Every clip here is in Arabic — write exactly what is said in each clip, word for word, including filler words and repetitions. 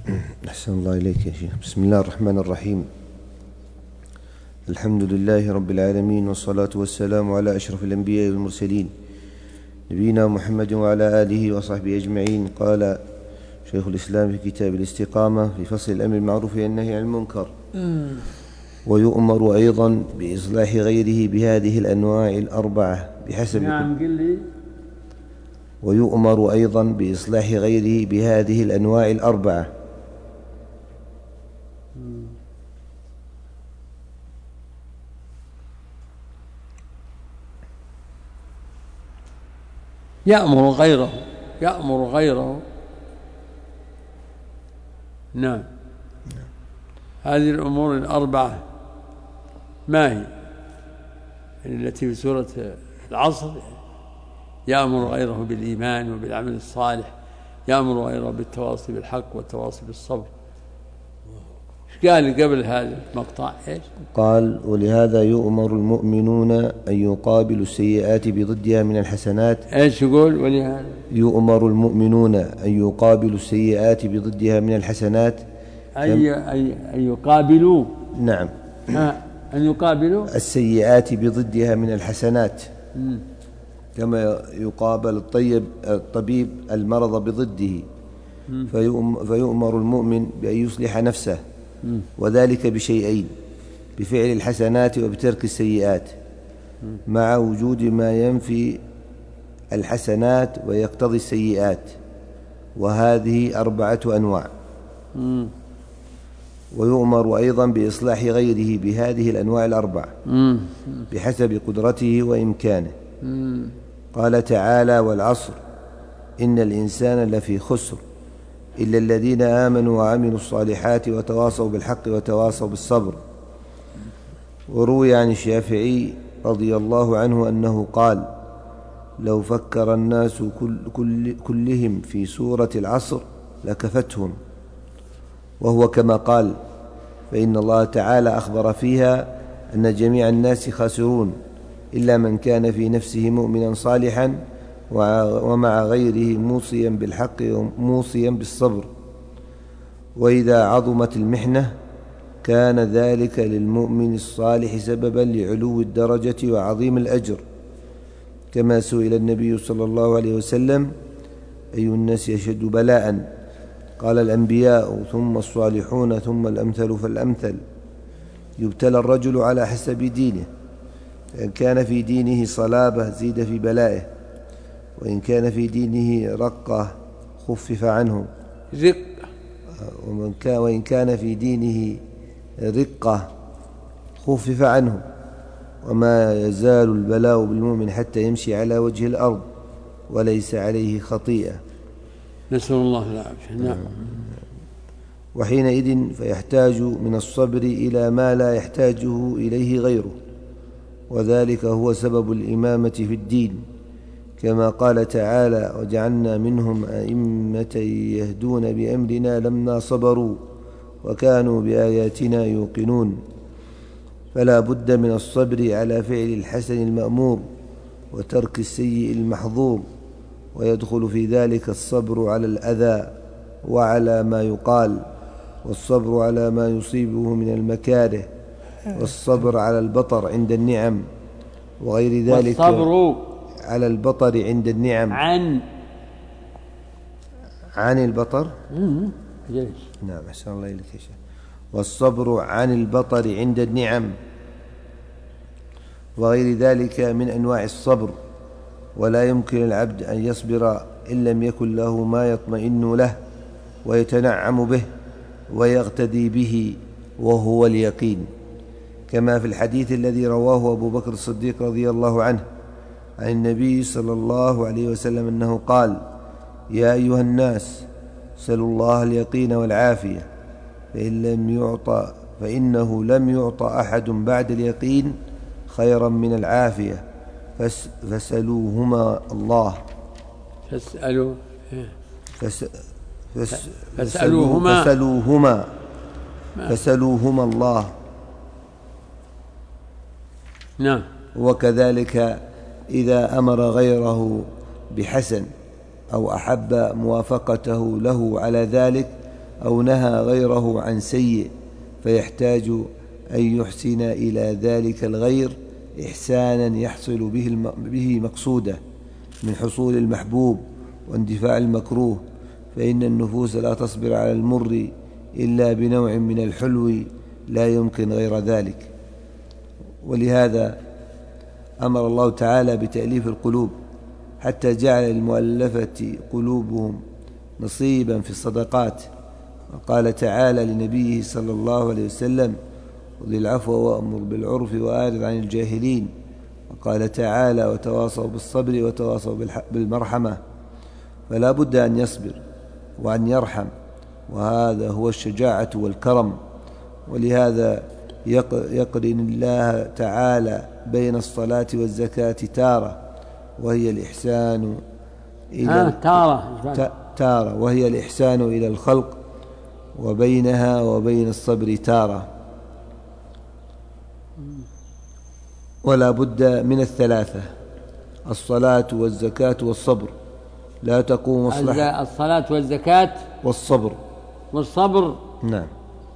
أحسن الله إليك يا شيخ. بسم الله الرحمن الرحيم. الحمد لله رب العالمين، والصلاة والسلام على أشرف الأنبياء والمرسلين نبينا محمد وعلى آله وصحبه أجمعين. قال شيخ الإسلام في كتاب الاستقامة في فصل الأمر بالمعروف والنهي عن المنكر: ويؤمر أيضا بإصلاح غيره بهذه الأنواع الأربعة بحسب نعم قل لي. ويؤمر أيضا بإصلاح غيره بهذه الأنواع الأربعة يأمر غيره يأمر غيره نعم. هذه الأمور الأربعة ما هي؟ التي في سورة العصر: يأمر غيره بالإيمان وبالعمل الصالح، يأمر غيره بالتواصي بالحق والتواصي بالصبر. ايش قال قبل هذا المقطع؟ ايش قال: ولهذا يؤمر المؤمنون أن يقابلوا السيئات بضدها من الحسنات. ايش يقول؟ ولهذا يؤمر المؤمنون أن يقابلوا السيئات بضدها من الحسنات. أي أي أن يقابلوا نعم أن يقابلوا السيئات بضدها من الحسنات، م. كما يقابل الطيب الطبيب المرض بضده. فيؤمر المؤمن بأن يصلح نفسه، م. وذلك بشيئين: بفعل الحسنات وبترك السيئات، م. مع وجود ما ينفي الحسنات ويقتضي السيئات، وهذه أربعة أنواع. م. ويؤمر أيضا بإصلاح غيره بهذه الأنواع الأربعة بحسب قدرته وإمكانه. مم. قال تعالى: والعصر إن الإنسان لفي خسر إلا الذين آمنوا وعملوا الصالحات وتواصوا بالحق وتواصوا بالصبر. وروي عن الشافعي رضي الله عنه أنه قال: لو فكر الناس كل كل كلهم في سورة العصر لكفتهم. وهو كما قال: فإن الله تعالى أخبر فيها أن جميع الناس خاسرون إلا من كان في نفسه مؤمنا صالحا ومع غيره موصيا بالحق وموصيا بالصبر. وإذا عظمت المحنة كان ذلك للمؤمن الصالح سببا لعلو الدرجة وعظيم الأجر، كما سئل النبي صلى الله عليه وسلم: أي الناس يشد بلاء؟ قال: الأنبياء ثم الصالحون ثم الأمثل فالأمثل. يبتلى الرجل على حسب دينه، فإن كان في دينه صلابة زيد في بلائه، وإن كان في دينه رقة خفف عنه رق وإن كان في دينه رقة خفف عنه. وما يزال البلاء بالمؤمن حتى يمشي على وجه الأرض وليس عليه خطيئة. نسأل الله العافية. نعم. وحينئذ فيحتاج من الصبر إلى ما لا يحتاجه إليه غيره، وذلك هو سبب الإمامة في الدين، كما قال تعالى: وجعلنا منهم أئمة يهدون بأمرنا لما صبروا وكانوا بآياتنا يوقنون. فلا بد من الصبر على فعل الحسن المأمور وترك السيء المحظور، ويدخل في ذلك الصبر على الأذى وعلى ما يقال، والصبر على ما يصيبه من المكاره، والصبر على البطر عند النعم وغير ذلك. والصبر على البطر عند النعم عن عن البطر جيش. نعم أحسن الله إليك يا شيخ. والصبر عن البطر عند النعم وغير ذلك من أنواع الصبر. ولا يمكن العبد أن يصبر إن لم يكن له ما يطمئن له ويتنعم به ويغتدي به، وهو اليقين، كما في الحديث الذي رواه أبو بكر الصديق رضي الله عنه عن النبي صلى الله عليه وسلم أنه قال: يا أيها الناس سلوا الله اليقين والعافية، فإن لم يعطى فإنه لم يعطى أحد بعد اليقين خيرا من العافية، فاسألوهما الله فاسألوا فس فس فاسألوهما فاسألوهما فاسألوهما الله. نعم. وكذلك إذا أمر غيره بحسن أو أحب موافقته له على ذلك أو نهى غيره عن سيء، فيحتاج أن يحسن إلى ذلك الغير إحسانا يحصل به مقصوده من حصول المحبوب واندفاع المكروه، فإن النفوس لا تصبر على المر إلا بنوع من الحلو لا يمكن غير ذلك. ولهذا أمر الله تعالى بتأليف القلوب، حتى جعل المؤلفة قلوبهم نصيبا في الصدقات. وقال تعالى لنبيه صلى الله عليه وسلم: خذ العفو وأمر بالعرف وأعرض عن الجاهلين. وقال تعالى: وتواصوا بالصبر وتواصوا بالمرحمة. فلا بد أن يصبر وأن يرحم، وهذا هو الشجاعة والكرم. ولهذا يقرن الله تعالى بين الصلاة والزكاة تارة وهي الإحسان إلى آه تارة تارة وهي الإحسان إلى الخلق، وبينها وبين الصبر تارة. ولا بد من الثلاثة: الصلاة والزكاة والصبر. لا تقوم مصلحة الصلاة والزكاة والصبر والصبر نعم.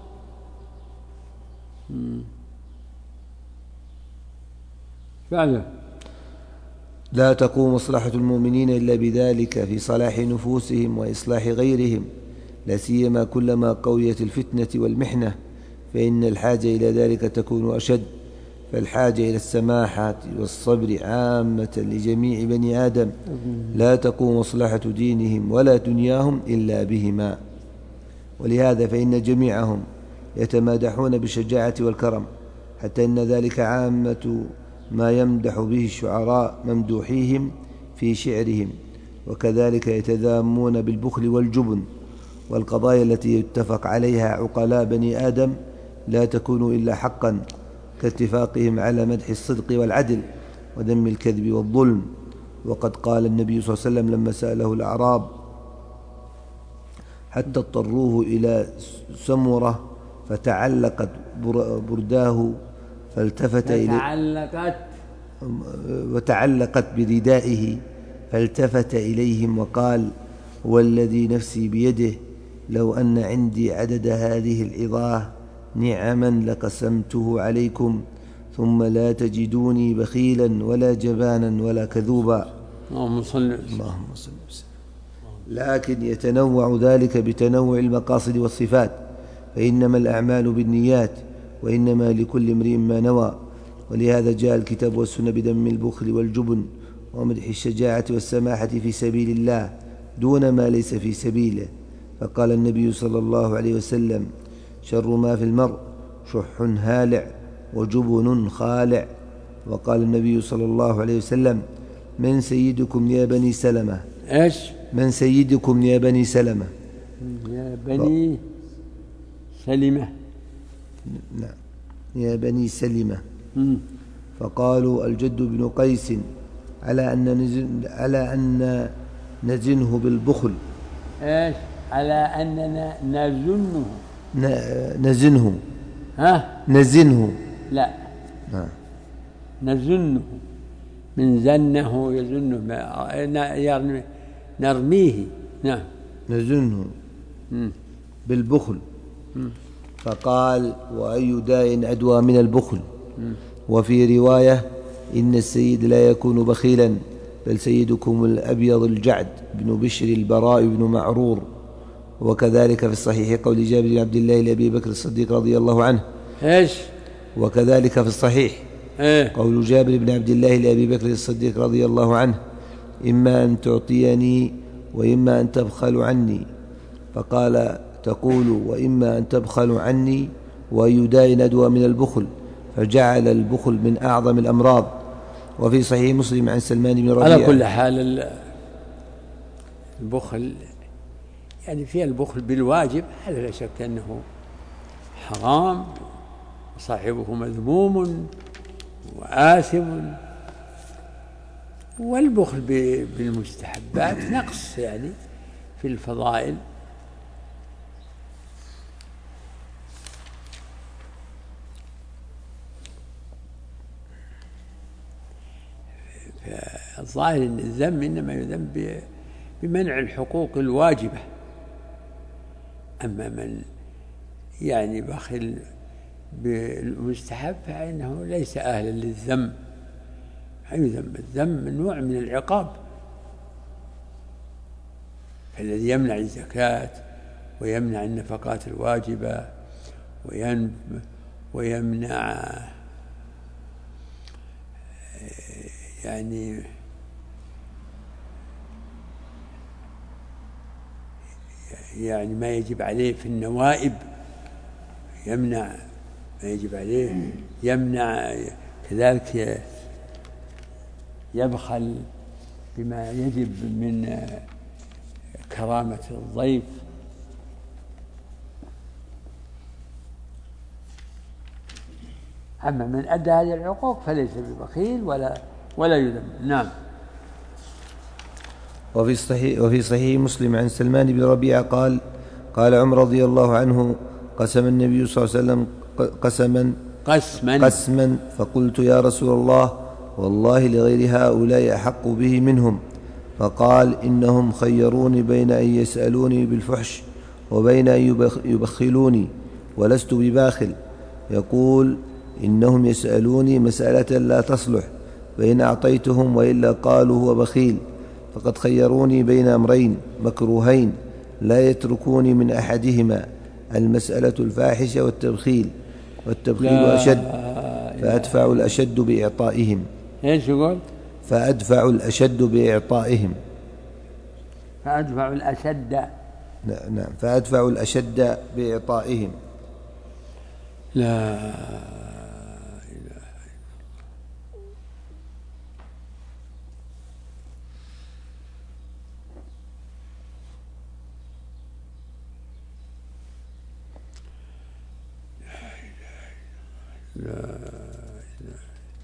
فعلا. لا تقوم مصلحة المؤمنين إلا بذلك في صلاح نفوسهم وإصلاح غيرهم، لا سيما كلما قويت الفتنة والمحنة، فإن الحاجة إلى ذلك تكون أشد. فالحاجة إلى السماحة والصبر عامة لجميع بني آدم، لا تقوم مصلحة دينهم ولا دنياهم إلا بهما. ولهذا فإن جميعهم يتمادحون بالشجاعة والكرم، حتى إن ذلك عامة ما يمدح به الشعراء ممدوحيهم في شعرهم. وكذلك يتذامون بالبخل والجبن، والقضايا التي يتفق عليها عقلاء بني آدم لا تكون إلا حقا، كاتفاقهم على مدح الصدق والعدل وذم الكذب والظلم. وقد قال النبي صلى الله عليه وسلم لما سأله الأعراب حتى اضطروه إلى سمرة فتعلقت برداه فالتفت إليه وتعلقت بردائه فالتفت إليهم وقال: والذي نفسي بيده لو أن عندي عدد هذه العظاه نعما لقسمته عليكم، ثم لا تجدوني بخيلا ولا جبانا ولا كذوبا. اللهم صل وسلم. لكن يتنوع ذلك بتنوع المقاصد والصفات، فإنما الأعمال بالنيات، وإنما لكل امرئ ما نوى. ولهذا جاء الكتاب والسنة بذم البخل والجبن ومدح الشجاعة والسماحة في سبيل الله دون ما ليس في سبيله. فقال النبي صلى الله عليه وسلم: شر ما في المرء شح هالع وجبن خالع. وقال النبي صلى الله عليه وسلم: من سيدكم يا بني سلمة؟ إيش؟ من سيدكم يا بني سلمة؟ يا بني سلمة. نعم، يا بني سلمة. م. فقالوا: الجد بن قيس، على أن نزن على أن نزنه بالبخل. إيش؟ على أننا نزنه نزنه ها نزنه لا نعم. نزنه من زنه يزنه نرميه. نعم نزنه بالبخل. م. فقال: وأي داء أدوى من البخل؟ م. وفي رواية: إن السيد لا يكون بخيلا، بل سيدكم الأبيض الجعد بن بشر البراء بن معرور. وكذلك في الصحيح قول جابر بن عبد الله لأبي بكر الصديق رضي الله عنه. إيش؟ وكذلك في الصحيح إيه؟ قول جابر بن عبد الله لأبي بكر الصديق رضي الله عنه: إما أن تعطيني وإما أن تبخل عني. فقال: تقول وإما أن تبخل عني، وأي داء أدوى من البخل؟ فجعل البخل من أعظم الأمراض. وفي صحيح مسلم عن سلمان بن ربيعة. على كل حال البخل يعني فيها البخل بالواجب، هذا لا شك أنه حرام وصاحبه مذموم وآثم. والبخل بالمستحبات نقص يعني في الفضائل. فالظاهر أن الذم إنما يذم بمنع الحقوق الواجبة أما من يعني بخل بالمستحب فإنه ليس أهلا للذم، يذم. الذم نوع من العقاب. فالذي يمنع الزكاة ويمنع النفقات الواجبة ويمنع يعني يعني ما يجب عليه في النوائب، يمنع ما يجب عليه، يمنع كذلك يبخل بما يجب من كرامة الضيف. أما من أدى هذه العقوق فليس ببخيل ولا ولا يذم. نعم. وفي صحيح وفي صحيح مسلم عن سلمان بن ربيعة قال قال عمر رضي الله عنه: قسم النبي صلى الله عليه وسلم قسما قسما قسما فقلت: يا رسول الله، والله لغير هؤلاء أحق به منهم. فقال: إنهم خيروني بين أن يسألوني بالفحش وبين أن يبخلوني، ولست بباخل. يقول: إنهم يسألوني مسألة لا تصلح، فإن أعطيتهم وإلا قالوا هو بخيل. فقد خيروني بين أمرين مكروهين لا يتركوني من أحدهما: المسألة الفاحشة والتبخيل، والتبخيل أشد، فأدفع الأشد بإعطائهم. ايش يقول؟ فأدفع الأشد بإعطائهم. فأدفع الأشد نعم فأدفع الأشد بإعطائهم. لا لا إله.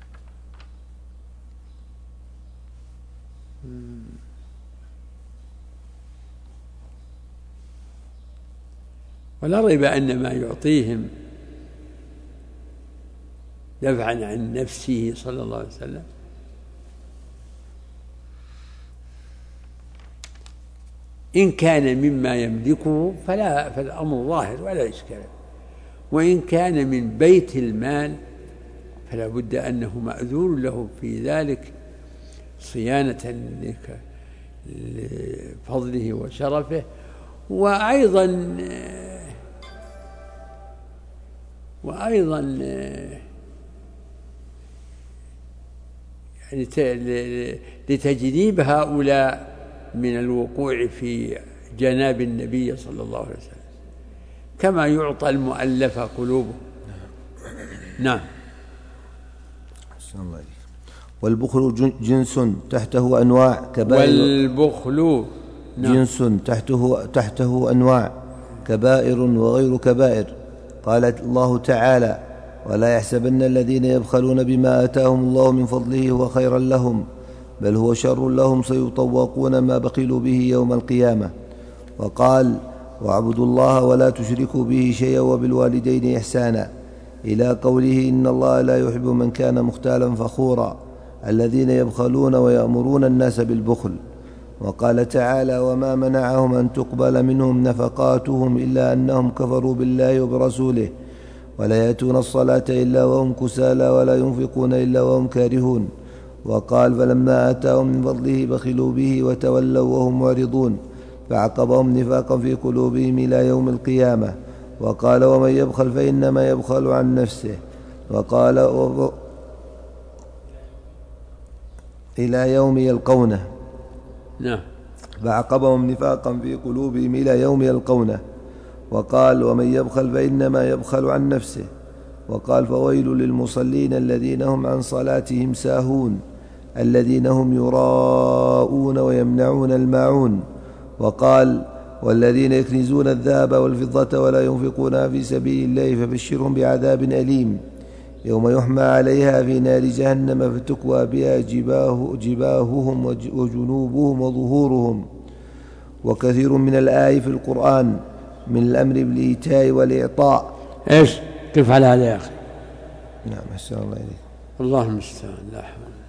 ولا ريب أن ما يعطيهم دفعا عن نفسه صلى الله عليه وسلم إن كان مما يملكه فلا فالأمر ظاهر ولا إشكال، وإن كان من بيت المال فلا بد أنه مأذون له في ذلك صيانة لفضله وشرفه. وأيضا وأيضا يعني لتجنيب هؤلاء من الوقوع في جناب النبي صلى الله عليه وسلم، كما يعطى المؤلفة قلوبه. نعم. والبخل جنس تحته أنواع كبائر. والبخل جنس تحته, تحته أنواع كبائر وغير كبائر. قال الله تعالى: ولا يحسبن الذين يبخلون بما آتاهم الله من فضله هو خيرا لهم، بل هو شر لهم، سيطوقون ما بخلوا به يوم القيامة. وقال: واعبدوا الله ولا تشركوا به شيئا وبالوالدين إحسانا، إلى قوله: إن الله لا يحب من كان مختالا فخورا، الذين يبخلون ويأمرون الناس بالبخل. وقال تعالى: وما منعهم أن تقبل منهم نفقاتهم إلا أنهم كفروا بالله وبرسوله، ولا يأتون الصلاة إلا وهم كسالى، ولا ينفقون إلا وهم كارهون. وقال: فلما آتاهم من فضله بخلوا به وتولوا وهم معرضون، فعقبهم نفاقا في قلوبهم إلى يوم القيامة. وقال: ومن يبخل فإنما يبخل عن نفسه. وقال: إلى يوم يلقونه. نعم. فعقبهم نفاقا في قلوبهم إلى يوم يلقونه. وقال: ومن يبخل فإنما يبخل عن نفسه. وقال: فويل للمصلين الذين هم عن صلاتهم ساهون، الذين هم يراءون ويمنعون الماعون. وقال: والذين يكنزون الذهب والفضة ولا ينفقونها في سبيل الله فبشرهم بعذاب أليم، يوم يحمى عليها في نار جهنم فتكوى بها جباه جباههم وجنوبهم وظهورهم. وكثير من الآي في القرآن من الأمر بالإيتاء والإعطاء. إيش؟ كيف على هذا يا أخي؟ نعم، أحسن الله إليك. اللهم استعان. لا حول.